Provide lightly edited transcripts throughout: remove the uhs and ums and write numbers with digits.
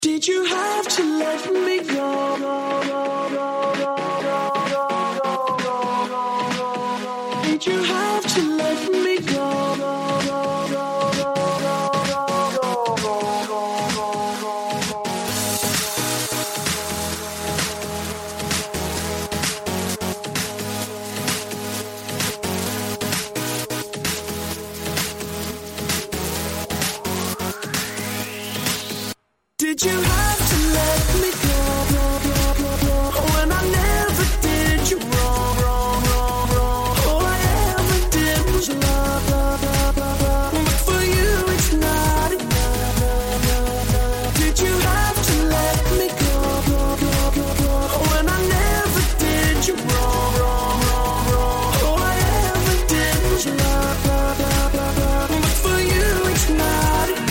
Did you have to let me go? Did you have to let me go? Did you have to let me go when I never did you wrong? All I ever did was love, but for you it's not enough. Did you have to let me go when I never did you wrong? All I ever did was love, but for you it's not enough.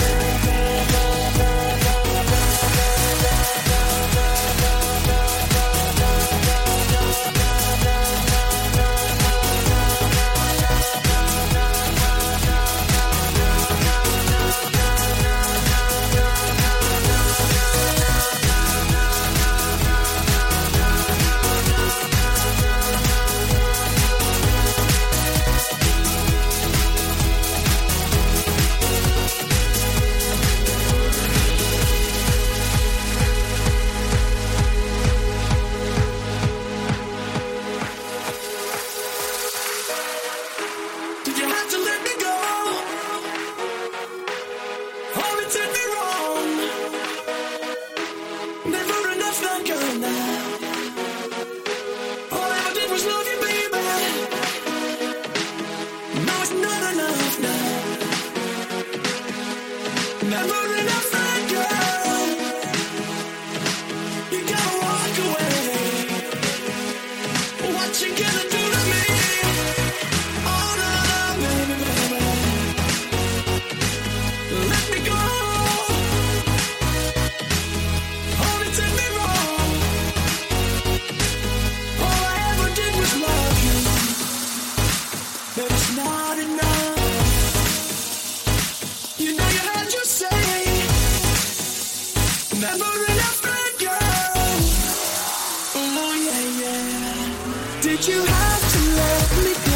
Did you have to let me go? Only did me wrong. Never enough, not good enough. All I ever did was love you, baby. No, it's not enough now. Never enough, not girl. You gotta walk away. What you gonna do to me? Let me go. Only did me wrong. All I ever did was love you, but it's not enough. You know you had your say. Never enough, bad girl. Oh yeah, yeah. Did you have to let me go?